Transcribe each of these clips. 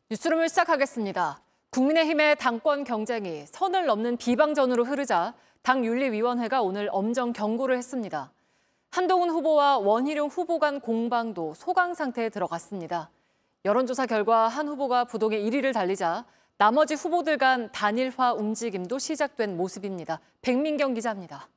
뉴스룸을 시작하겠습니다. 국민의힘의 당권 경쟁이 선을 넘는 비방전으로 흐르자 당윤리위원회가 오늘 엄정 경고를 했습니다. 한동훈 후보와 원희룡 후보 간 공방도 소강 상태에 들어갔습니다. 여론조사 결과 한 후보가 부동의 1위를 달리자 나머지 후보들 간 단일화 움직임도 시작된 모습입니다. 백민경 기자입니다.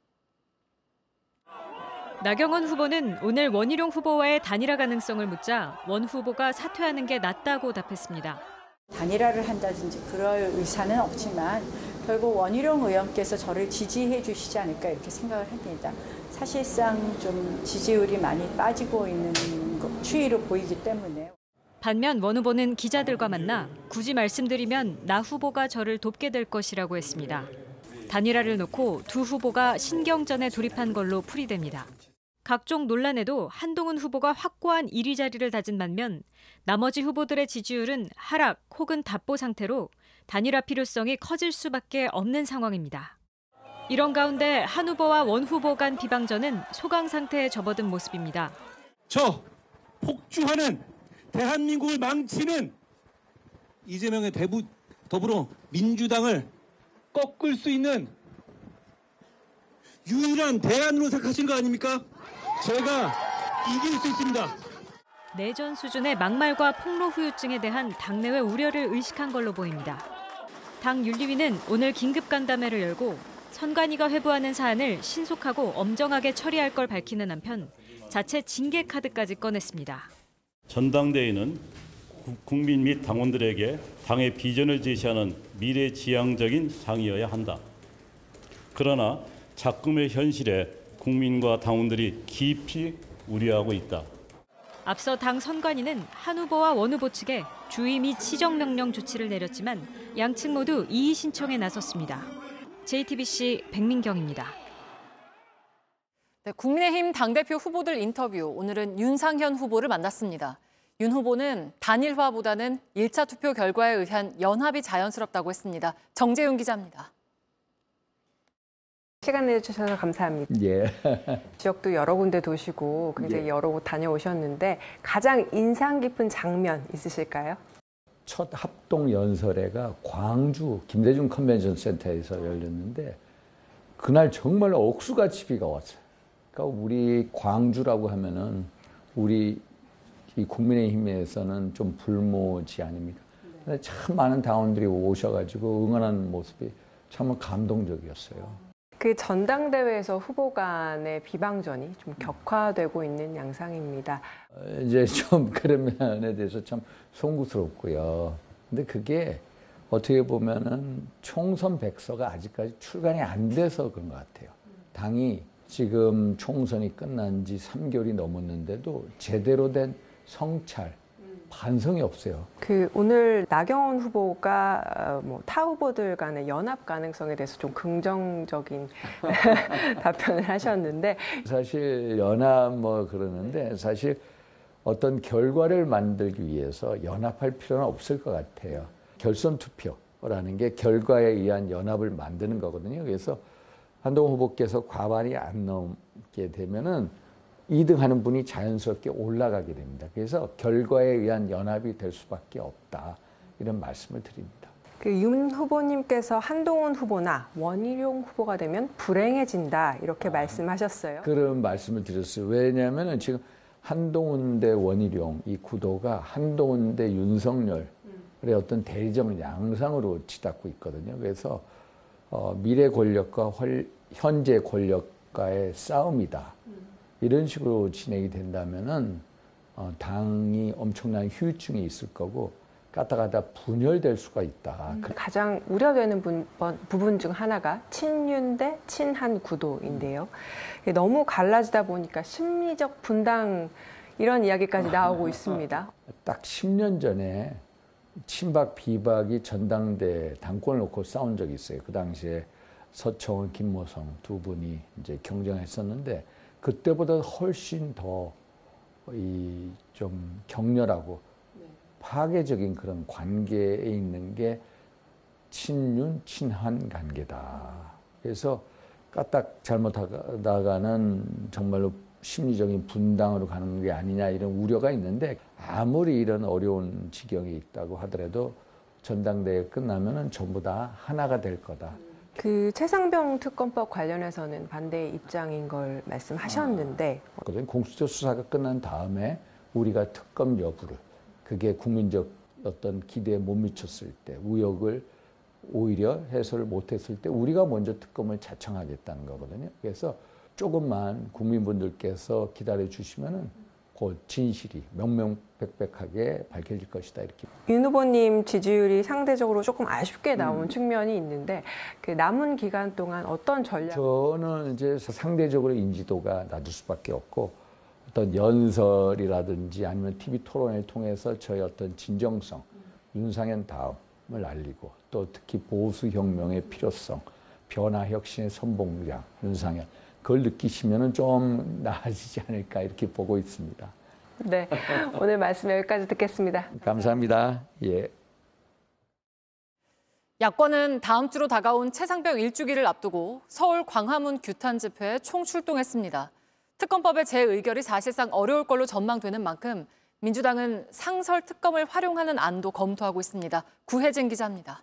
나경원 후보는 오늘 원희룡 후보와의 단일화 가능성을 묻자 원 후보가 사퇴하는 게 낫다고 답했습니다. 단일화를 한다든지 그럴 의사는 없지만 결국 원희룡 의원께서 저를 지지해 주시지 않을까 이렇게 생각을 합니다. 사실상 좀 지지율이 많이 빠지고 있는 추이로 보이기 때문에. 반면 원 후보는 기자들과 만나 굳이 말씀드리면 나 후보가 저를 돕게 될 것이라고 했습니다. 단일화를 놓고 두 후보가 신경전에 돌입한 걸로 풀이됩니다. 각종 논란에도 한동훈 후보가 확고한 1위 자리를 다진 반면 나머지 후보들의 지지율은 하락 혹은 답보 상태로 단일화 필요성이 커질 수밖에 없는 상황입니다. 이런 가운데 한 후보와 원 후보 간 비방전은 소강 상태에 접어든 모습입니다. 저 폭주하는 대한민국을 망치는 이재명의 더불어 민주당을 꺾을 수 있는 유일한 대안으로 생각하시는 거 아닙니까? 제가 이길 수 있습니다. 내전 수준의 막말과 폭로 후유증에 대한 당내외 우려를 의식한 걸로 보입니다. 당 윤리위는 오늘 긴급 간담회를 열고 선관위가 회부하는 사안을 신속하고 엄정하게 처리할 걸 밝히는 한편 자체 징계 카드까지 꺼냈습니다. 전당대회는 국민 및 당원들에게 당의 비전을 제시하는 미래지향적인 장이어야 한다. 그러나 작금의 현실에 국민과 당원들이 깊이 우려하고 있다. 앞서 당 선관위는 한 후보와 원 후보 측에 주의 및 시정명령 조치를 내렸지만 양측 모두 이의 신청에 나섰습니다. JTBC 백민경입니다. 네, 국민의힘 당대표 후보들 인터뷰, 오늘은 윤상현 후보를 만났습니다. 윤 후보는 단일화보다는 1차 투표 결과에 의한 연합이 자연스럽다고 했습니다. 정재윤 기자입니다. 시간 내주셔서 감사합니다. 예. 지역도 여러 군데 도시고 굉장히 여러 곳 다녀오셨는데 가장 인상 깊은 장면 있으실까요? 첫 합동 연설회가 광주 김대중 컨벤션 센터에서 열렸는데 그날 정말 억수같이 비가 왔어요. 그러니까 우리 광주라고 하면은 우리 이 국민의힘에서는 좀 불모지 아닙니까? 근데 참 많은 당원들이 오셔가지고 응원하는 모습이 참 감동적이었어요. 그 전당대회에서 후보 간의 비방전이 좀 격화되고 있는 양상입니다. 이제 좀 그런 면에 대해서 참 송구스럽고요. 근데 그게 어떻게 보면은 총선 백서가 아직까지 출간이 안 돼서 그런 것 같아요. 당이 지금 총선이 끝난 지 3개월이 넘었는데도 제대로 된 성찰, 반성이 없어요. 오늘 나경원 후보가 타 후보들 간의 연합 가능성에 대해서 좀 긍정적인 답변을 하셨는데 사실 연합 그러는데 사실 어떤 결과를 만들기 위해서 연합할 필요는 없을 것 같아요. 결선 투표라는 게 결과에 의한 연합을 만드는 거거든요. 그래서 한동훈 후보께서 과반이 안 넘게 되면은 2등하는 분이 자연스럽게 올라가게 됩니다. 그래서 결과에 의한 연합이 될 수밖에 없다. 이런 말씀을 드립니다. 윤 후보님께서 한동훈 후보나 원희룡 후보가 되면 불행해진다 이렇게 말씀하셨어요. 그런 말씀을 드렸어요. 왜냐하면 지금 한동훈 대 원희룡 이 구도가 한동훈 대 윤석열의 어떤 대리적 양상으로 치닫고 있거든요. 그래서 미래 권력과 현재 권력과의 싸움이다. 이런 식으로 진행이 된다면은 당이 엄청난 후유증이 있을 거고 가다가다 분열될 수가 있다. 가장 우려되는 부분 중 하나가 친윤 대 친한 구도인데요. 너무 갈라지다 보니까 심리적 분당 이런 이야기까지 나오고 있습니다. 딱 10년 전에 친박 비박이 전당대 당권을 놓고 싸운 적이 있어요. 그 당시에 서청원, 김모성 두 분이 이제 경쟁했었는데 그때보다 훨씬 더 좀 격렬하고 파괴적인 그런 관계에 있는 게 친윤, 친한 관계다. 그래서 까딱 잘못하다가는 정말로 심리적인 분당으로 가는 게 아니냐 이런 우려가 있는데 아무리 이런 어려운 지경이 있다고 하더라도 전당대회 끝나면은 전부 다 하나가 될 거다. 그 최상병 특검법 관련해서는 반대 입장인 걸 말씀하셨는데 공수처 수사가 끝난 다음에 우리가 특검 여부를 그게 국민적 어떤 기대에 못 미쳤을 때 우역을 오히려 해소를 못했을 때 우리가 먼저 특검을 자청하겠다는 거거든요. 그래서 조금만 국민분들께서 기다려 주시면은 곧 진실이 명명백백하게 밝혀질 것이다 이렇게. 윤 후보님 지지율이 상대적으로 조금 아쉽게 나온 측면이 있는데 그 남은 기간 동안 어떤 전략? 저는 이제 상대적으로 인지도가 낮을 수밖에 없고 어떤 연설이라든지 아니면 TV 토론을 통해서 저의 어떤 진정성, 윤상현 다음을 알리고 또 특히 보수혁명의 필요성, 변화 혁신의 선봉장, 윤상현 그걸 느끼시면은 좀 나아지지 않을까 이렇게 보고 있습니다. 네, 오늘 말씀 여기까지 듣겠습니다. 감사합니다. 예. 야권은 다음 주로 다가온 최상병 1주기를 앞두고 서울 광화문 규탄 집회에 총출동했습니다. 특검법의 재의결이 사실상 어려울 걸로 전망되는 만큼 민주당은 상설 특검을 활용하는 안도 검토하고 있습니다. 구혜진 기자입니다.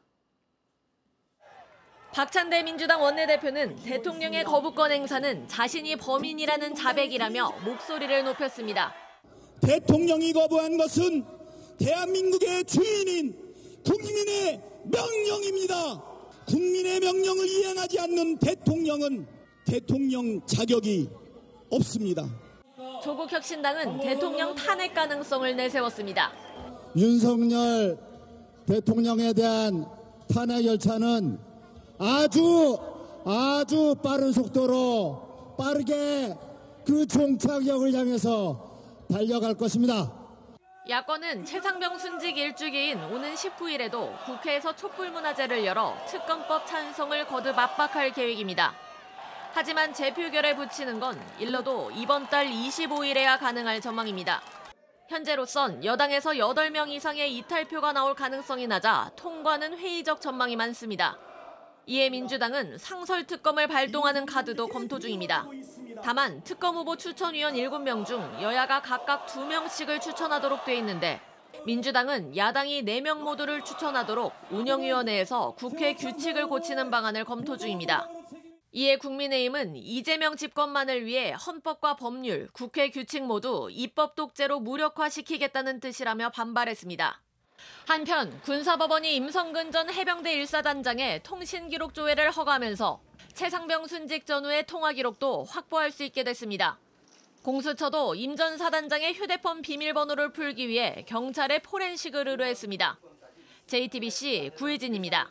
박찬대 민주당 원내대표는 대통령의 거부권 행사는 자신이 범인이라는 자백이라며 목소리를 높였습니다. 대통령이 거부한 것은 대한민국의 주인인 국민의 명령입니다. 국민의 명령을 이행하지 않는 대통령은 대통령 자격이 없습니다. 조국혁신당은 대통령 탄핵 가능성을 내세웠습니다. 윤석열 대통령에 대한 탄핵 열차는 아주 빠른 속도로 빠르게 그 종착역을 향해서 달려갈 것입니다. 야권은 최상병 순직 1주기인 오는 19일에도 국회에서 촛불문화제를 열어 특검법 찬성을 거듭 압박할 계획입니다. 하지만 재표결에 붙이는 건 일러도 이번 달 25일에야 가능할 전망입니다. 현재로선 여당에서 8명 이상의 이탈표가 나올 가능성이 낮아 통과는 회의적 전망이 많습니다. 이에 민주당은 상설 특검을 발동하는 카드도 검토 중입니다. 다만 특검 후보 추천위원 7명 중 여야가 각각 2명씩을 추천하도록 돼 있는데 민주당은 야당이 4명 모두를 추천하도록 운영위원회에서 국회 규칙을 고치는 방안을 검토 중입니다. 이에 국민의힘은 이재명 집권만을 위해 헌법과 법률, 국회 규칙 모두 입법 독재로 무력화시키겠다는 뜻이라며 반발했습니다. 한편 군사법원이 임성근 전 해병대 1사단장의 통신기록 조회를 허가하면서 최상병 순직 전후의 통화 기록도 확보할 수 있게 됐습니다. 공수처도 임 전 사단장의 휴대폰 비밀번호를 풀기 위해 경찰에 포렌식을 의뢰했습니다. JTBC 구혜진입니다.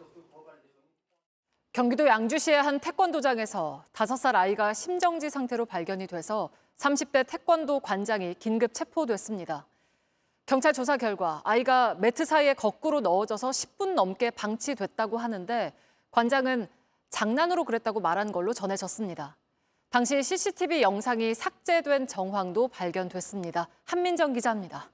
경기도 양주시의 한 태권도장에서 5살 아이가 심정지 상태로 발견이 돼서 30대 태권도 관장이 긴급 체포됐습니다. 경찰 조사 결과 아이가 매트 사이에 거꾸로 넣어져서 10분 넘게 방치됐다고 하는데 관장은 장난으로 그랬다고 말한 걸로 전해졌습니다. 당시 CCTV 영상이 삭제된 정황도 발견됐습니다. 한민정 기자입니다.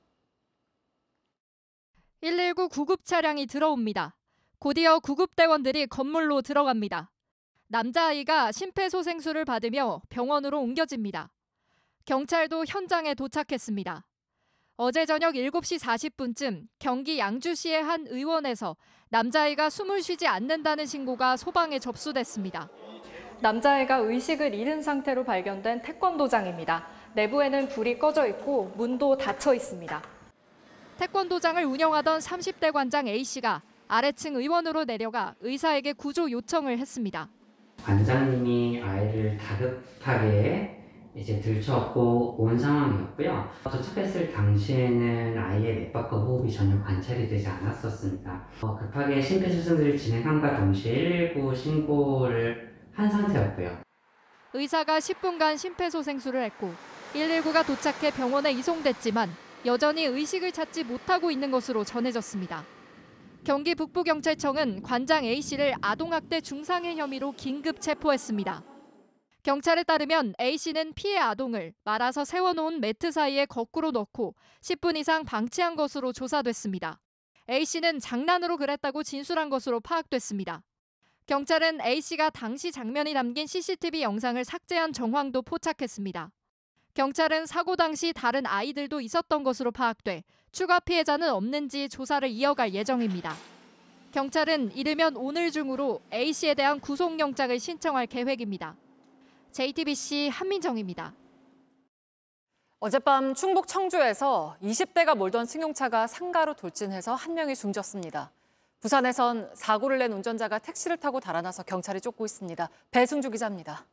119 구급 차량이 들어옵니다. 곧이어 구급대원들이 건물로 들어갑니다. 남자아이가 심폐소생술을 받으며 병원으로 옮겨집니다. 경찰도 현장에 도착했습니다. 어제 저녁 7시 40분쯤 경기 양주시의 한 의원에서 남자아이가 숨을 쉬지 않는다는 신고가 소방에 접수됐습니다. 남자아이가 의식을 잃은 상태로 발견된 태권도장입니다. 내부에는 불이 꺼져 있고 문도 닫혀 있습니다. 태권도장을 운영하던 30대 관장 A씨가 아래층 의원으로 내려가 의사에게 구조 요청을 했습니다. 관장님이 아이를 다급하게 들쳐업고 온 상황이었고요. 도착했을 당시에는 아이의 맥박과 호흡이 전혀 관찰이 되지 않았었습니다. 급하게 심폐소생술을 진행함과 동시에 119 신고를 한 상태였고요. 의사가 10분간 심폐소생술을 했고 119가 도착해 병원에 이송됐지만 여전히 의식을 찾지 못하고 있는 것으로 전해졌습니다. 경기 북부경찰청은 관장 A씨를 아동학대 중상해 혐의로 긴급 체포했습니다. 경찰에 따르면 A씨는 피해 아동을 말아서 세워놓은 매트 사이에 거꾸로 넣고 10분 이상 방치한 것으로 조사됐습니다. A씨는 장난으로 그랬다고 진술한 것으로 파악됐습니다. 경찰은 A씨가 당시 장면이 담긴 CCTV 영상을 삭제한 정황도 포착했습니다. 경찰은 사고 당시 다른 아이들도 있었던 것으로 파악돼 추가 피해자는 없는지 조사를 이어갈 예정입니다. 경찰은 이르면 오늘 중으로 A씨에 대한 구속영장을 신청할 계획입니다. JTBC 한민정입니다. 어젯밤 충북 청주에서 20대가 몰던 승용차가 상가로 돌진해서 한 명이 숨졌습니다. 부산에선 사고를 낸 운전자가 택시를 타고 달아나서 경찰이 쫓고 있습니다. 배승주 기자입니다.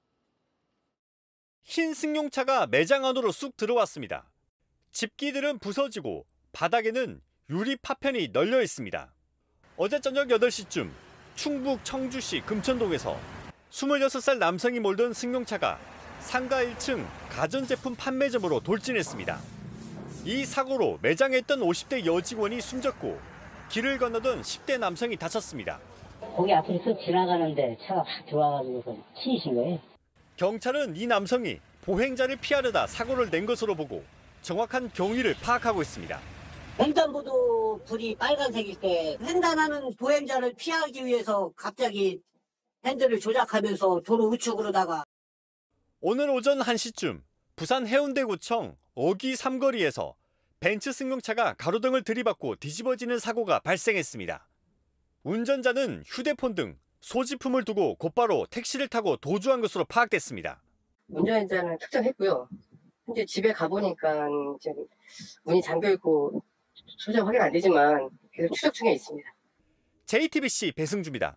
흰 승용차가 매장 안으로 쑥 들어왔습니다. 집기들은 부서지고 바닥에는 유리 파편이 널려 있습니다. 어제 저녁 8시쯤 충북 청주시 금천동에서 26살 남성이 몰던 승용차가 상가 1층 가전제품 판매점으로 돌진했습니다. 이 사고로 매장에 있던 50대 여직원이 숨졌고 길을 건너던 10대 남성이 다쳤습니다. 거기 앞으로 쓱 지나가는데 차가 확 들어와가지고 치이신 거예요. 경찰은 이 남성이 보행자를 피하려다 사고를 낸 것으로 보고 정확한 경위를 파악하고 있습니다. 횡단보도 불이 빨간색일 때 횡단하는 보행자를 피하기 위해서 갑자기 핸들을 조작하면서 도로 우측으로다가 오늘 오전 1시쯤 부산 해운대구청 어귀 삼거리에서 벤츠 승용차가 가로등을 들이받고 뒤집어지는 사고가 발생했습니다. 운전자는 휴대폰 등 소지품을 두고 곧바로 택시를 타고 도주한 것으로 파악됐습니다. 운전자는 특정했고요. 현재 집에 가보니까 이제 문이 잠겨있고 소장 확인 안 되지만 계속 추적 중에 있습니다. JTBC 배승주입니다.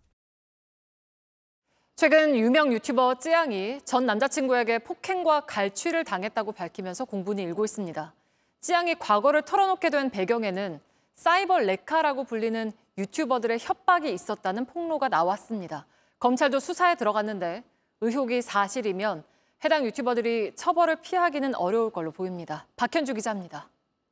최근 유명 유튜버 쯔양이 전 남자친구에게 폭행과 갈취를 당했다고 밝히면서 공분이 일고 있습니다. 쯔양이 과거를 털어놓게 된 배경에는 사이버 레카라고 불리는 유튜버들의 협박이 있었다는 폭로가 나왔습니다. 검찰도 수사에 들어갔는데 의혹이 사실이면 해당 유튜버들이 처벌을 피하기는 어려울 걸로 보입니다. 박현주 기자입니다.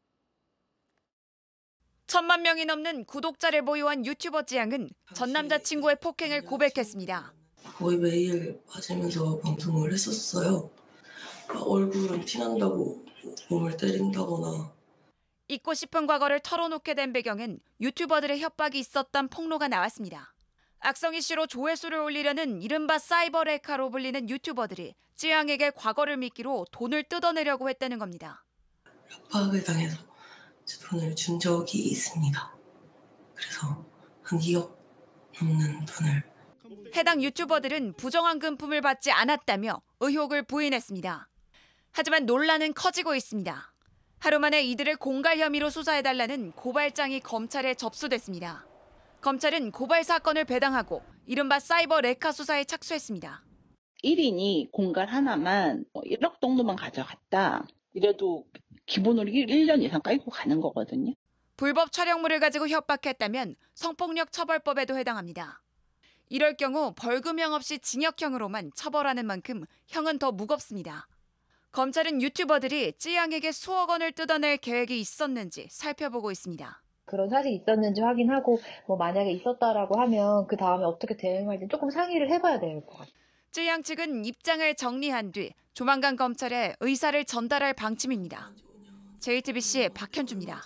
1,000만 명이 넘는 구독자를 보유한 유튜버 쯔양은 전 남자친구의 폭행을 고백했습니다. 거의 매일 맞으면서 방송을 했었어요. 얼굴은 티난다고 몸을 때린다거나. 잊고 싶은 과거를 털어놓게 된 배경엔 유튜버들의 협박이 있었던 폭로가 나왔습니다. 악성 이슈로 조회수를 올리려는 이른바 사이버 레카로 불리는 유튜버들이 쯔양에게 과거를 미끼로 돈을 뜯어내려고 했다는 겁니다. 협박을 당해서 제 돈을 준 적이 있습니다. 그래서 한 2억 넘는 돈을. 해당 유튜버들은 부정한 금품을 받지 않았다며 의혹을 부인했습니다. 하지만 논란은 커지고 있습니다. 하루 만에 이들을 공갈 혐의로 수사해달라는 고발장이 검찰에 접수됐습니다. 검찰은 고발 사건을 배당하고 이른바 사이버 레카 수사에 착수했습니다. 1인이 공갈 하나만 1억 정도만 가져갔다. 이래도 기본으로 1년 이상 깔고 가는 거거든요. 불법 촬영물을 가지고 협박했다면 성폭력 처벌법에도 해당합니다. 이럴 경우 벌금형 없이 징역형으로만 처벌하는 만큼 형은 더 무겁습니다. 검찰은 유튜버들이 쯔양에게 수억 원을 뜯어낼 계획이 있었는지 살펴보고 있습니다. 그런 사실이 있었는지 확인하고 만약에 있었다라고 하면 그 다음에 어떻게 대응할지 조금 상의를 해봐야 될 것 같아요. 쯔양 측은 입장을 정리한 뒤 조만간 검찰에 의사를 전달할 방침입니다. JTBC 박현주입니다.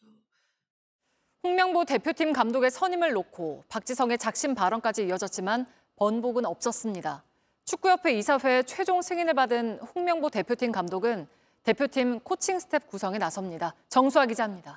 홍명보 대표팀 감독의 선임을 놓고 박지성의 작심 발언까지 이어졌지만 번복은 없었습니다. 축구협회 이사회 최종 승인을 받은 홍명보 대표팀 감독은 대표팀 코칭 스텝 구성에 나섭니다. 정수아 기자입니다.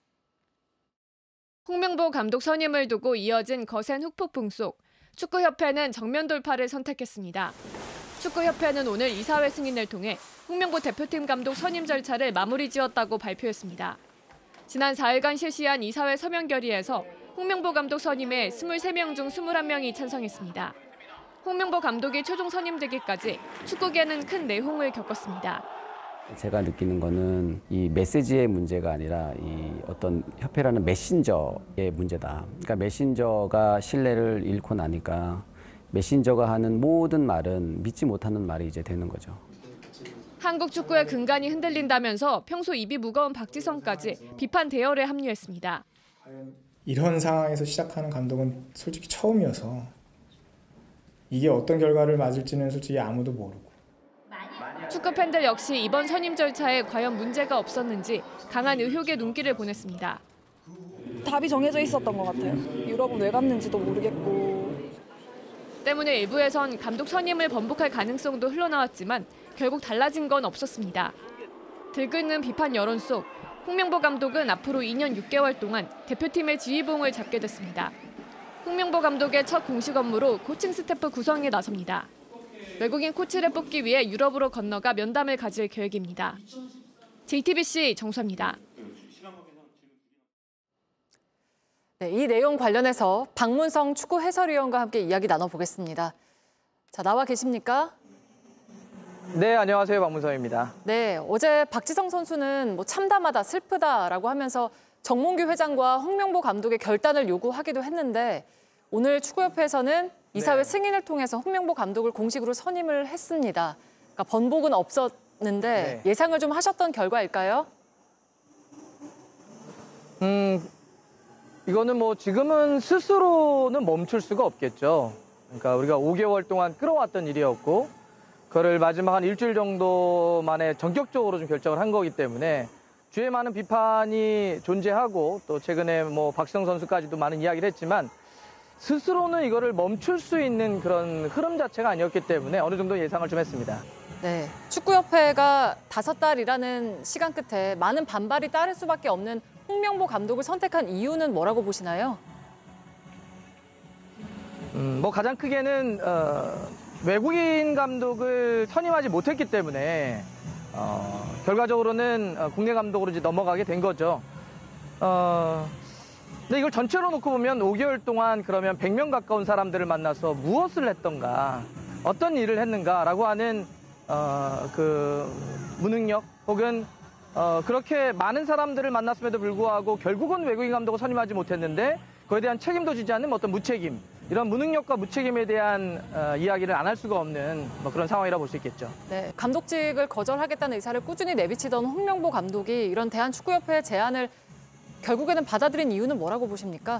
홍명보 감독 선임을 두고 이어진 거센 후폭풍 속 축구협회는 정면 돌파를 선택했습니다. 축구협회는 오늘 이사회 승인을 통해 홍명보 대표팀 감독 선임 절차를 마무리 지었다고 발표했습니다. 지난 4일간 실시한 이사회 서명 결의에서 홍명보 감독 선임에 23명 중 21명이 찬성했습니다. 홍명보 감독이 최종 선임되기까지 축구계는 큰 내홍을 겪었습니다. 제가 느끼는 거는 이 메시지의 문제가 아니라 이 어떤 협회라는 메신저의 문제다. 그러니까 메신저가 신뢰를 잃고 나니까 메신저가 하는 모든 말은 믿지 못하는 말이 이제 되는 거죠. 한국 축구의 근간이 흔들린다면서 평소 입이 무거운 박지성까지 비판 대열에 합류했습니다. 이런 상황에서 시작하는 감독은 솔직히 처음이어서 이게 어떤 결과를 맞을지는 솔직히 아무도 모르고. 축구 팬들 역시 이번 선임 절차에 과연 문제가 없었는지 강한 의혹의 눈길을 보냈습니다. 답이 정해져 있었던 것 같아요. 유럽은 왜 갔는지도 모르겠고. 때문에 일부에선 감독 선임을 번복할 가능성도 흘러나왔지만 결국 달라진 건 없었습니다. 들끓는 비판 여론 속 홍명보 감독은 앞으로 2년 6개월 동안 대표팀의 지휘봉을 잡게 됐습니다. 홍명보 감독의 첫 공식 업무로 코칭 스태프 구성에 나섭니다. 외국인 코치를 뽑기 위해 유럽으로 건너가 면담을 가질 계획입니다. JTBC 정수아입니다. 네, 이 내용 관련해서 박문성 축구 해설위원과 함께 이야기 나눠보겠습니다. 자, 나와 계십니까? 네, 안녕하세요. 박문성입니다. 네, 어제 박지성 선수는 뭐 참담하다, 슬프다라고 하면서 정몽규 회장과 홍명보 감독의 결단을 요구하기도 했는데 오늘 축구협회에서는 이사회 승인을 통해서 홍명보 감독을 공식으로 선임을 했습니다. 그러니까 번복은 없었는데 예상을 좀 하셨던 결과일까요? 이거는 뭐 지금은 스스로는 멈출 수가 없겠죠. 그러니까 우리가 5개월 동안 끌어왔던 일이었고 그거를 마지막 한 일주일 정도 만에 전격적으로 좀 결정을 한 거기 때문에 주위에 많은 비판이 존재하고 또 최근에 뭐 박지성 선수까지도 많은 이야기를 했지만 스스로는 이거를 멈출 수 있는 그런 흐름 자체가 아니었기 때문에 어느 정도 예상을 좀 했습니다. 네, 축구협회가 5달이라는 시간 끝에 많은 반발이 따를 수밖에 없는 홍명보 감독을 선택한 이유는 뭐라고 보시나요? 뭐 가장 크게는 외국인 감독을 선임하지 못했기 때문에 결과적으로는 국내 감독으로 이제 넘어가게 된 거죠. 근데 이걸 전체로 놓고 보면 5개월 동안 그러면 100명 가까운 사람들을 만나서 무엇을 했던가, 어떤 일을 했는가라고 하는 그 무능력 혹은 그렇게 많은 사람들을 만났음에도 불구하고 결국은 외국인 감독을 선임하지 못했는데 그에 대한 책임도 지지 않는 어떤 무책임, 이런 무능력과 무책임에 대한 이야기를 안 할 수가 없는 뭐 그런 상황이라고 볼 수 있겠죠. 네, 감독직을 거절하겠다는 의사를 꾸준히 내비치던 홍명보 감독이 이런 대한축구협회의 제안을 결국에는 받아들인 이유는 뭐라고 보십니까?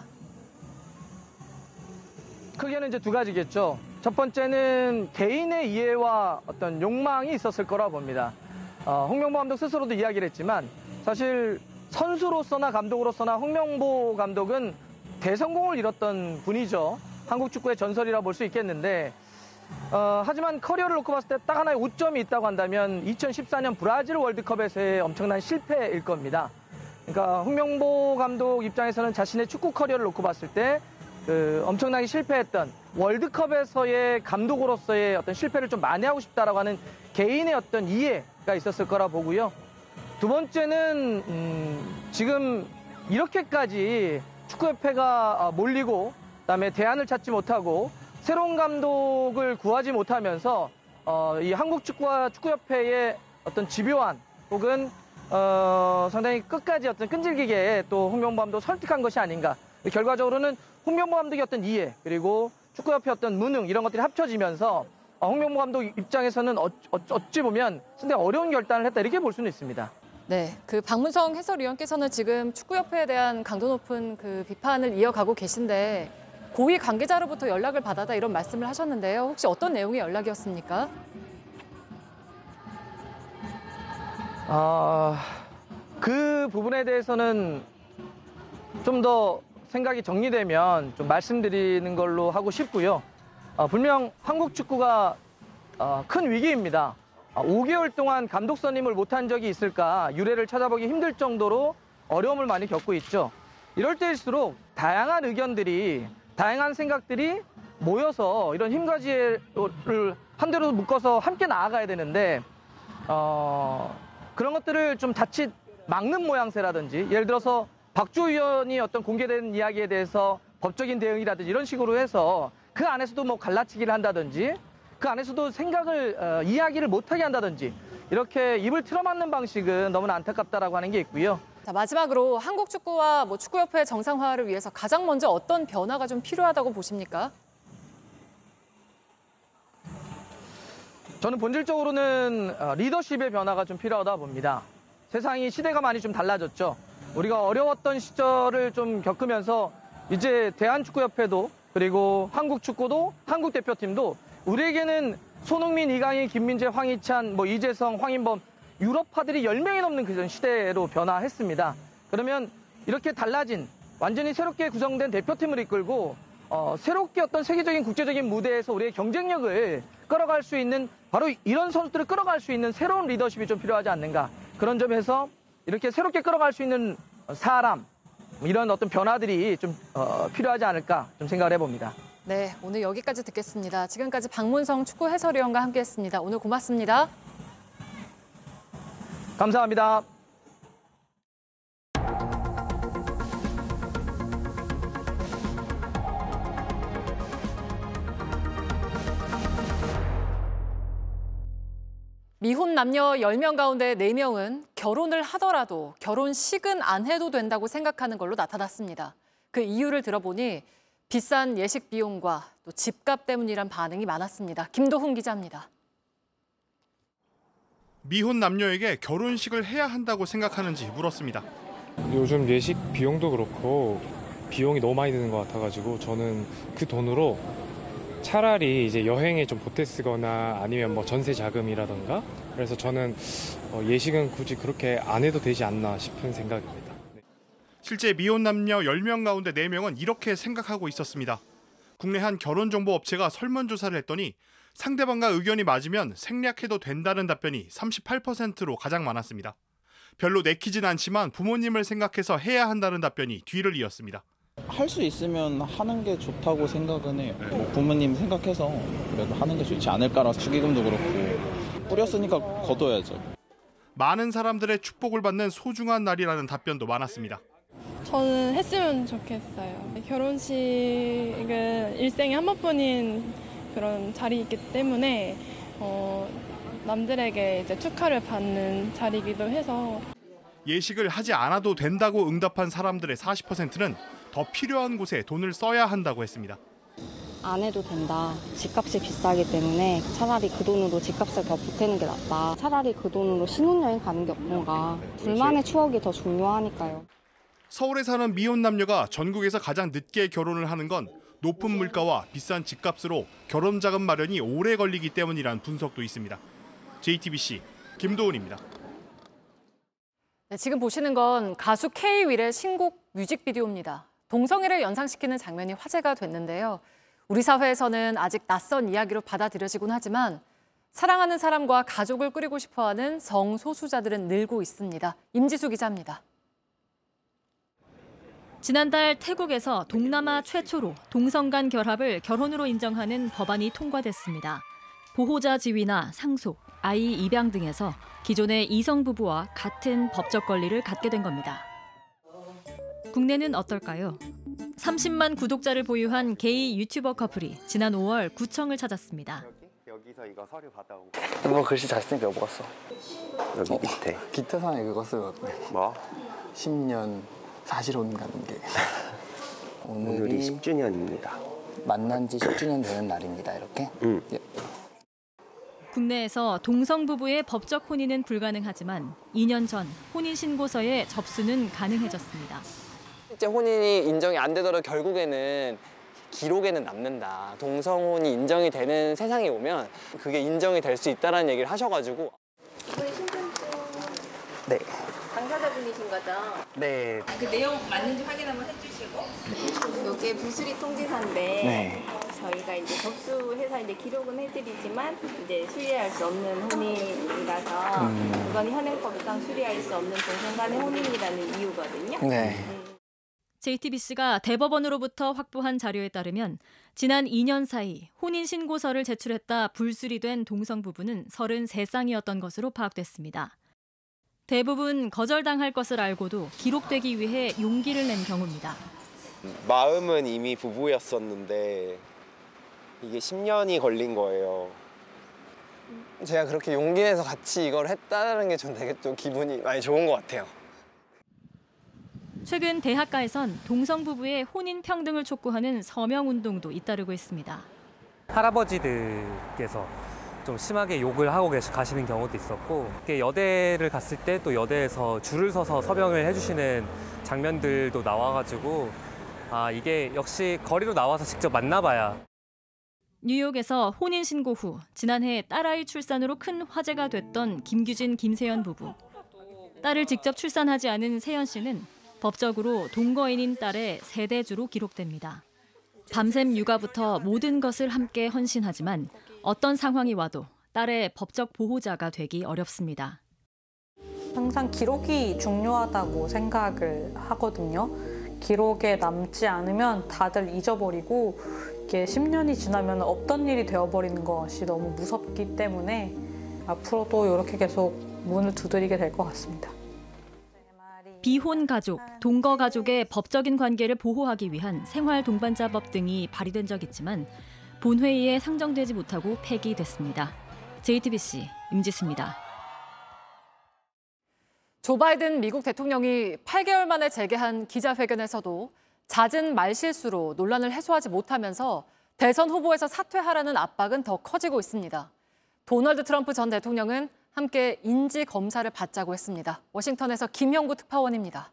크게는 이제 두 가지겠죠. 첫 번째는 개인의 이해와 어떤 욕망이 있었을 거라고 봅니다. 홍명보 감독 스스로도 이야기를 했지만 사실 선수로서나 감독으로서나 홍명보 감독은 대성공을 이뤘던 분이죠. 한국 축구의 전설이라 볼 수 있겠는데 하지만 커리어를 놓고 봤을 때 딱 하나의 오점이 있다고 한다면 2014년 브라질 월드컵에서의 엄청난 실패일 겁니다. 그러니까 홍명보 감독 입장에서는 자신의 축구 커리어를 놓고 봤을 때 엄청나게 실패했던 월드컵에서의 감독으로서의 어떤 실패를 좀 만회하고 싶다라고 하는 개인의 어떤 이해가 있었을 거라 보고요. 두 번째는 지금 이렇게까지 축구협회가 몰리고 그다음에 대안을 찾지 못하고 새로운 감독을 구하지 못하면서 이 한국 축구와 축구협회의 어떤 집요한 혹은 상당히 끝까지 어떤 끈질기게 또 홍명보 감독을 설득한 것이 아닌가. 결과적으로는 홍명보 감독의 어떤 이해 그리고 축구협회 어떤 무능 이런 것들이 합쳐지면서 홍명보 감독 입장에서는 어찌 보면 상당히 어려운 결단을 했다 이렇게 볼 수는 있습니다. 네, 그 박문성 해설위원께서는 지금 축구협회에 대한 강도 높은 그 비판을 이어가고 계신데 고위 관계자로부터 연락을 받았다 이런 말씀을 하셨는데요. 혹시 어떤 내용의 연락이었습니까? 그 부분에 대해서는 좀 더 생각이 정리되면 좀 말씀드리는 걸로 하고 싶고요. 분명 한국 축구가 큰 위기입니다. 5개월 동안 감독 선임을 못한 적이 있을까 유례를 찾아보기 힘들 정도로 어려움을 많이 겪고 있죠. 이럴 때일수록 다양한 의견들이, 다양한 생각들이 모여서 이런 힘과 지혜를 한데로 묶어서 함께 나아가야 되는데 그런 것들을 좀 자칫 막는 모양새라든지 예를 들어서 박주호 의원이 어떤 공개된 이야기에 대해서 법적인 대응이라든지 이런 식으로 해서 그 안에서도 뭐 갈라치기를 한다든지 그 안에서도 생각을 이야기를 못하게 한다든지 이렇게 입을 틀어막는 방식은 너무나 안타깝다라고 하는 게 있고요. 자, 마지막으로 한국 축구와 뭐 축구협회 정상화를 위해서 가장 먼저 어떤 변화가 좀 필요하다고 보십니까? 저는 본질적으로는 리더십의 변화가 좀 필요하다 봅니다. 세상이 시대가 많이 좀 달라졌죠. 우리가 어려웠던 시절을 좀 겪으면서 이제 대한축구협회도 그리고 한국 축구도 한국 대표팀도 우리에게는 손흥민, 이강인, 김민재, 황희찬, 뭐 이재성, 황인범 유럽파들이 10명이 넘는 그런 시대로 변화했습니다. 그러면 이렇게 달라진 완전히 새롭게 구성된 대표팀을 이끌고 새롭게 어떤 세계적인 국제적인 무대에서 우리의 경쟁력을 끌어갈 수 있는 바로 이런 선수들을 끌어갈 수 있는 새로운 리더십이 좀 필요하지 않는가. 그런 점에서 이렇게 새롭게 끌어갈 수 있는 사람, 이런 어떤 변화들이 좀 필요하지 않을까 좀 생각을 해봅니다. 네, 오늘 여기까지 듣겠습니다. 지금까지 박문성 축구 해설위원과 함께했습니다. 오늘 고맙습니다. 감사합니다. 미혼 남녀 10명 가운데 4명은 결혼을 하더라도 결혼식은 안 해도 된다고 생각하는 걸로 나타났습니다. 그 이유를 들어보니 비싼 예식 비용과 또 집값 때문이란 반응이 많았습니다. 김도훈 기자입니다. 미혼 남녀에게 결혼식을 해야 한다고 생각하는지 물었습니다. 요즘 예식 비용도 그렇고 비용이 너무 많이 드는 것 같아가지고 저는 그 돈으로 차라리 이제 여행에 좀 보태 쓰거나 아니면 뭐 전세 자금이라던가, 그래서 저는 예식은 굳이 그렇게 안 해도 되지 않나 싶은 생각입니다. 실제 미혼 남녀 10명 가운데 4명은 이렇게 생각하고 있었습니다. 국내 한 결혼정보업체가 설문조사를 했더니 상대방과 의견이 맞으면 생략해도 된다는 답변이 38%로 가장 많았습니다. 별로 내키진 않지만 부모님을 생각해서 해야 한다는 답변이 뒤를 이었습니다. 할 수 있으면 하는 게 좋다고 생각은 해요. 부모님 생각해서 그래도 하는 게 좋지 않을까라. 축의금도 그렇고 뿌렸으니까 거둬야죠. 많은 사람들의 축복을 받는 소중한 날이라는 답변도 많았습니다. 저는 했으면 좋겠어요. 결혼식은 일생에 한 번뿐인 그런 자리이기 때문에 남들에게 이제 축하를 받는 자리이기도 해서. 예식을 하지 않아도 된다고 응답한 사람들의 40%는 더 필요한 곳에 돈을 써야 한다고 했습니다. 안 해도 된다. 집값이 비싸기 때문에 차라리 그 돈으로 집값을 더 보태는 게 낫다. 차라리 그 돈으로 신혼여행 가는 게 없던가. 둘만의 추억이 더 중요하니까요. 서울에 사는 미혼 남녀가 전국에서 가장 늦게 결혼을 하는 건 높은 물가와 비싼 집값으로 결혼 자금 마련이 오래 걸리기 때문이란 분석도 있습니다. JTBC 김도훈입니다. 네, 지금 보시는 건 가수 K-윌의 신곡 뮤직비디오입니다. 동성애를 연상시키는 장면이 화제가 됐는데요. 우리 사회에서는 아직 낯선 이야기로 받아들여지곤 하지만 사랑하는 사람과 가족을 꾸리고 싶어하는 성소수자들은 늘고 있습니다. 임지수 기자입니다. 지난달 태국에서 동남아 최초로 동성 간 결합을 결혼으로 인정하는 법안이 통과됐습니다. 보호자 지위나 상속, 아이 입양 등에서 기존의 이성 부부와 같은 법적 권리를 갖게 된 겁니다. 국내는 어떨까요? 30만 구독자를 보유한 게이 유튜버 커플이 지난 5월 구청을 찾았습니다. 여기서 이거 서류 받아오고. 너 글씨 잘 쓰니까 여보가 써. 여기 밑에. 기타상에 그거 쓰거든. 뭐? 10년 사실혼 가는 게. 오늘이 10주년입니다. 만난 지 10주년 되는 날입니다. 이렇게. 예. 국내에서 동성 부부의 법적 혼인은 불가능하지만 2년 전 혼인신고서의 접수는 가능해졌습니다. 실제 혼인이 인정이 안 되더라도 결국에는 기록에는 남는다. 동성혼이 인정이 되는 세상이 오면 그게 인정이 될 수 있다는 얘기를 하셔가지고. 이번에 신분증 네. 당사자분이신 거죠? 네. 그 내용 맞는지 확인 한번 해주시고. 이게 부수리 통지서인데 네. 저희가 이제 접수해서 이제 기록은 해드리지만 이제 수리할 수 없는 혼인이라서 이건 현행법상 수리할 수 없는 동성 간의 혼인이라는 이유거든요. 네. JTBC가 대법원으로부터 확보한 자료에 따르면 지난 2년 사이 혼인신고서를 제출했다 불수리된 동성 부부는 33쌍이었던 것으로 파악됐습니다. 대부분 거절당할 것을 알고도 기록되기 위해 용기를 낸 경우입니다. 마음은 이미 부부였었는데 이게 10년이 걸린 거예요. 제가 그렇게 용기 내서 같이 이걸 했다는 게 전 되게 좀 기분이 많이 좋은 것 같아요. 최근 대학가에선 동성 부부의 혼인 평등을 촉구하는 서명 운동도 잇따르고 있습니다. 할아버지들께서 좀 심하게 욕을 하고 가시는 경우도 있었고, 여대를 갔을 때 또 여대에서 줄을 서서 서명을 해주시는 장면들도 나와가지고 이게 역시 거리로 나와서 직접 만나봐야. 뉴욕에서 혼인신고 후 지난해 딸아이 출산으로 큰 화제가 됐던 김규진, 김세연 부부. 딸을 직접 출산하지 않은 세연 씨는 법적으로 동거인인 딸의 세대주로 기록됩니다. 밤샘 육아부터 모든 것을 함께 헌신하지만 어떤 상황이 와도 딸의 법적 보호자가 되기 어렵습니다. 항상 기록이 중요하다고 생각을 하거든요. 기록에 남지 않으면 다들 잊어버리고 이게 10년이 지나면 없던 일이 되어버리는 것이 너무 무섭기 때문에 앞으로도 이렇게 계속 문을 두드리게 될 것 같습니다. 비혼 가족, 동거 가족의 법적인 관계를 보호하기 위한 생활 동반자법 등이 발의된 적 있지만 본회의에 상정되지 못하고 폐기됐습니다. JTBC 임지수입니다. 조 바이든 미국 대통령이 8개월 만에 재개한 기자회견에서도 잦은 말실수로 논란을 해소하지 못하면서 대선 후보에서 사퇴하라는 압박은 더 커지고 있습니다. 도널드 트럼프 전 대통령은 함께 인지 검사를 받자고 했습니다. 워싱턴에서 김형구 특파원입니다.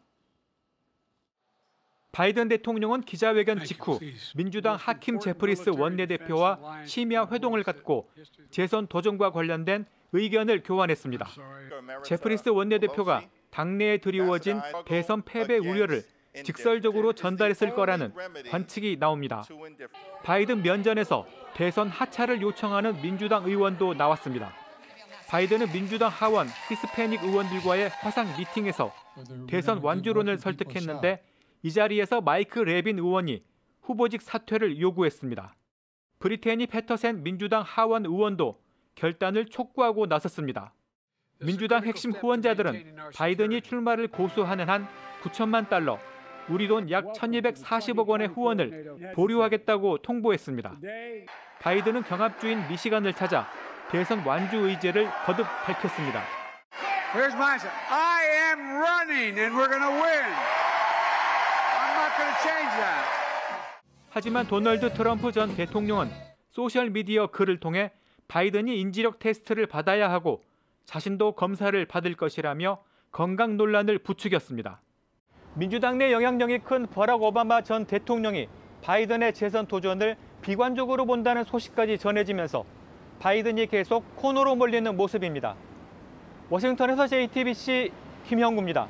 바이든 대통령은 기자회견 직후 민주당 하킴 제프리스 원내대표와 심야 회동을 갖고 재선 도전과 관련된 의견을 교환했습니다. 제프리스 원내대표가 당내에 드리워진 대선 패배 우려를 직설적으로 전달했을 거라는 관측이 나옵니다. 바이든 면전에서 대선 하차를 요청하는 민주당 의원도 나왔습니다. 바이든은 민주당 하원 히스패닉 의원들과의 화상 미팅에서 대선 완주론을 설득했는데 이 자리에서 마이크 레빈 의원이 후보직 사퇴를 요구했습니다. 브리테니 패터센 민주당 하원 의원도 결단을 촉구하고 나섰습니다. 민주당 핵심 후원자들은 바이든이 출마를 고수하는 한 9천만 달러, 우리 돈 약 1,240억 원의 후원을 보류하겠다고 통보했습니다. 바이든은 경합주인 미시간을 찾아 대선 완주 의지를 거듭 밝혔습니다. Here's my answer. I am running and we're going to win. I'm not going to change that. 하지만 도널드 트럼프 전 대통령은 소셜미디어 글을 통해 바이든이 인지력 테스트를 받아야 하고 자신도 검사를 받을 것이라며 건강 논란을 부추겼습니다. 민주당 내 영향력이 큰 버락 오바마 전 대통령이 바이든의 재선 도전을 비관적으로 본다는 소식까지 전해지면서 바이든이 계속 코너로 몰리는 모습입니다. 워싱턴에서 JTBC 김형구입니다.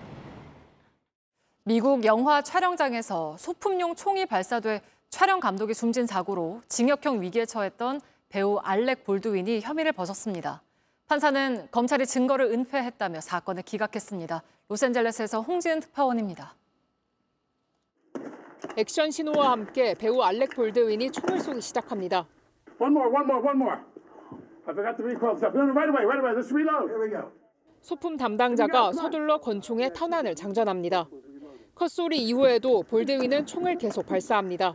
미국 영화 촬영장에서 소품용 총이 발사돼 촬영 감독이 숨진 사고로 징역형 위기에 처했던 배우 알렉 볼드윈이 혐의를 벗었습니다. 판사는 검찰이 증거를 은폐했다며 사건을 기각했습니다. 로스앤젤레스에서 홍지은 특파원입니다. 액션 신호와 함께 배우 알렉 볼드윈이 총을 쏘기 시작합니다. One more. I forgot to recoil stuff. Right away. Let's reload. Here we go. 소품 담당자가 서둘러 권총에 탄환을 장전합니다. 컷소리 이후에도 볼드윈은 총을 계속 발사합니다.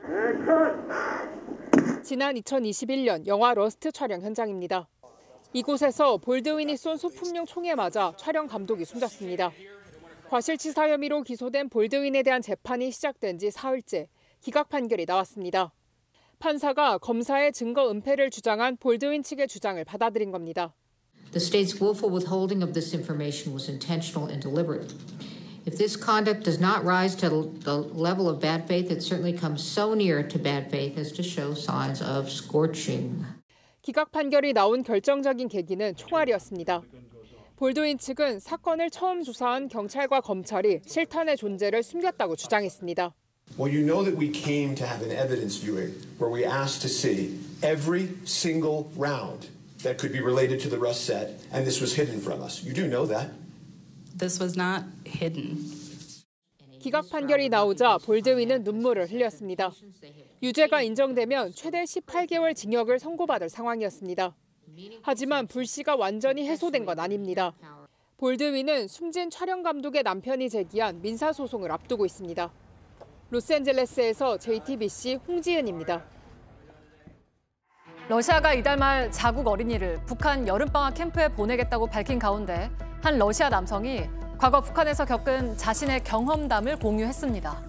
지난 2021년 영화 러스트 촬영 현장입니다. 이곳에서 볼드윈이 쏜 소품용 총에 맞아 촬영 감독이 숨졌습니다. 과실치사 혐의로 기소된 볼드윈에 대한 재판이 시작된 지 사흘째 기각 판결이 나왔습니다. 판사가 검사의 증거 은폐를 주장한 볼드윈 측의 주장을 받아들인 겁니다. The state's willful withholding of this information was intentional and deliberate. If this conduct does not rise to the level of bad faith, it certainly comes so near to bad faith as to show signs of scorching. 기각 판결이 나온 결정적인 계기는 총알이었습니다. 볼드윈 측은 사건을 처음 조사한 경찰과 검찰이 실탄의 존재를 숨겼다고 주장했습니다. Well, you know that we came to have an evidence viewing where we asked to see every single round that could be related to the Rust set, and this was hidden from us. You do know that. This was not hidden. 기각 판결이 나오자 볼드윈은 눈물을 흘렸습니다. 유죄가 인정되면 최대 18개월 징역을 선고받을 상황이었습니다. 하지만 불씨가 완전히 해소된 건 아닙니다. 볼드윈은 숨진 촬영 감독의 남편이 제기한 민사소송을 앞두고 있습니다. 로스앤젤레스에서 JTBC 홍지은입니다. 러시아가 이달 말 자국 어린이를 북한 여름방학 캠프에 보내겠다고 밝힌 가운데 한 러시아 남성이 과거 북한에서 겪은 자신의 경험담을 공유했습니다.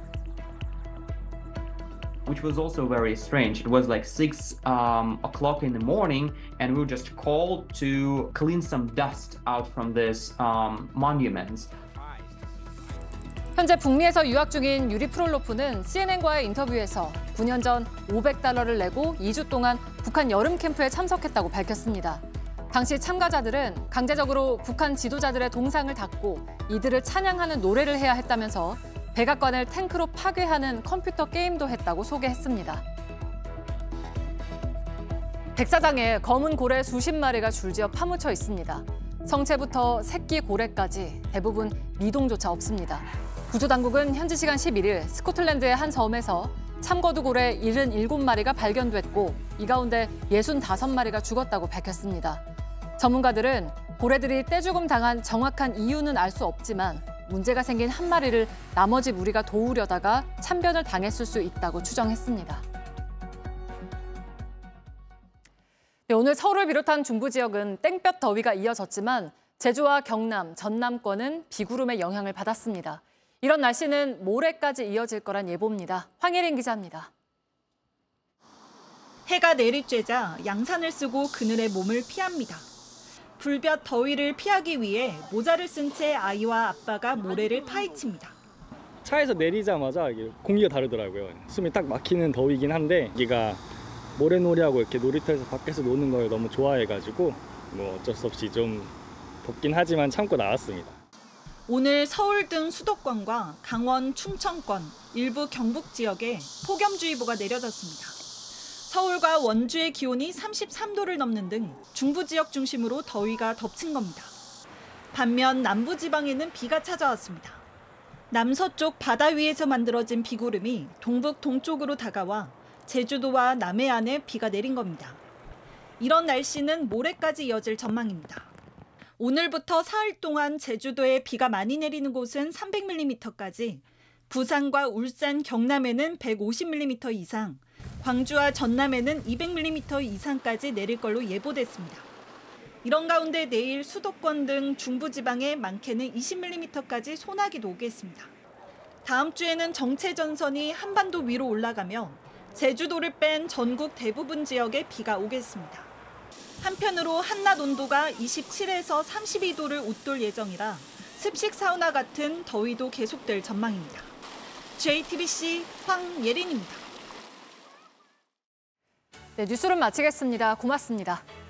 Which was also very strange. It was like 6 o'clock in the morning, and we were just called to clean some dust out from this monuments. 현재 북미에서 유학 중인 유리 프롤로프는 CNN과의 인터뷰에서 9년 전 $500를 내고 2주 동안 북한 여름 캠프에 참석했다고 밝혔습니다. 당시 참가자들은 강제적으로 북한 지도자들의 동상을 닦고 이들을 찬양하는 노래를 해야 했다면서 백악관을 탱크로 파괴하는 컴퓨터 게임도 했다고 소개했습니다. 백사장에 검은 고래 수십 마리가 줄지어 파묻혀 있습니다. 성체부터 새끼 고래까지 대부분 미동조차 없습니다. 구조당국은 현지 시간 11일 스코틀랜드의 한 섬에서 참거두 고래 77마리가 발견됐고 이 가운데 65마리가 죽었다고 밝혔습니다. 전문가들은 고래들이 떼죽음 당한 정확한 이유는 알 수 없지만 문제가 생긴 한 마리를 나머지 무리가 도우려다가 참변을 당했을 수 있다고 추정했습니다. 네, 오늘 서울을 비롯한 중부 지역은 땡볕 더위가 이어졌지만 제주와 경남, 전남권은 비구름의 영향을 받았습니다. 이런 날씨는 모레까지 이어질 거란 예보입니다. 황예린 기자입니다. 해가 내리쬐자 양산을 쓰고 그늘에 몸을 피합니다. 불볕 더위를 피하기 위해 모자를 쓴 채 아이와 아빠가 모래를 파헤칩니다. 차에서 내리자마자 공기가 다르더라고요. 숨이 딱 막히는 더위긴 한데 여기가 모래놀이하고 이렇게 놀이터에서 밖에서 노는 걸 너무 좋아해가지고 어쩔 수 없이 좀 덥긴 하지만 참고 나왔습니다. 오늘 서울 등 수도권과 강원, 충청권, 일부 경북 지역에 폭염주의보가 내려졌습니다. 서울과 원주의 기온이 33도를 넘는 등 중부 지역 중심으로 더위가 덮친 겁니다. 반면 남부지방에는 비가 찾아왔습니다. 남서쪽 바다 위에서 만들어진 비구름이 동북 동쪽으로 다가와 제주도와 남해안에 비가 내린 겁니다. 이런 날씨는 모레까지 이어질 전망입니다. 오늘부터 사흘 동안 제주도에 비가 많이 내리는 곳은 300mm까지, 부산과 울산, 경남에는 150mm 이상, 광주와 전남에는 200mm 이상까지 내릴 걸로 예보됐습니다. 이런 가운데 내일 수도권 등 중부지방에 많게는 20mm까지 소나기도 오겠습니다. 다음 주에는 정체전선이 한반도 위로 올라가며 제주도를 뺀 전국 대부분 지역에 비가 오겠습니다. 한편으로 한낮 온도가 27에서 32도를 웃돌 예정이라 습식 사우나 같은 더위도 계속될 전망입니다. JTBC 황예린입니다. 네, 뉴스룸 마치겠습니다. 고맙습니다.